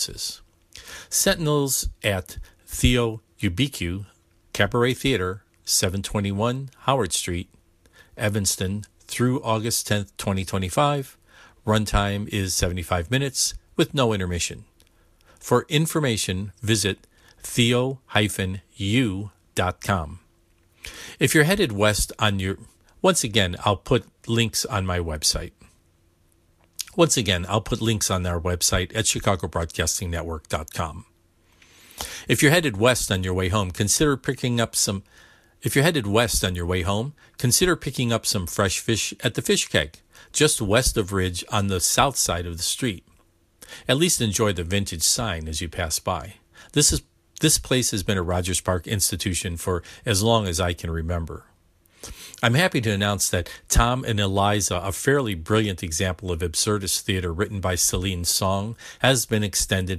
Sentinels at Theo Ubique Cabaret Theater, 721 Howard Street, Evanston, through August 10th, 2025. Runtime is 75 minutes with no intermission. For information, visit theo-u.com. If you're headed west once again, I'll put links on my website. Once again, I'll put links on our website at chicagobroadcastingnetwork.com. If you're headed west on your way home, consider picking up some fresh fish at the Fish Keg, just west of Ridge on the south side of the street. At least enjoy the vintage sign as you pass by. This place has been a Rogers Park institution for as long as I can remember. I'm happy to announce that Tom and Eliza, a fairly brilliant example of absurdist theater written by Celine Song, has been extended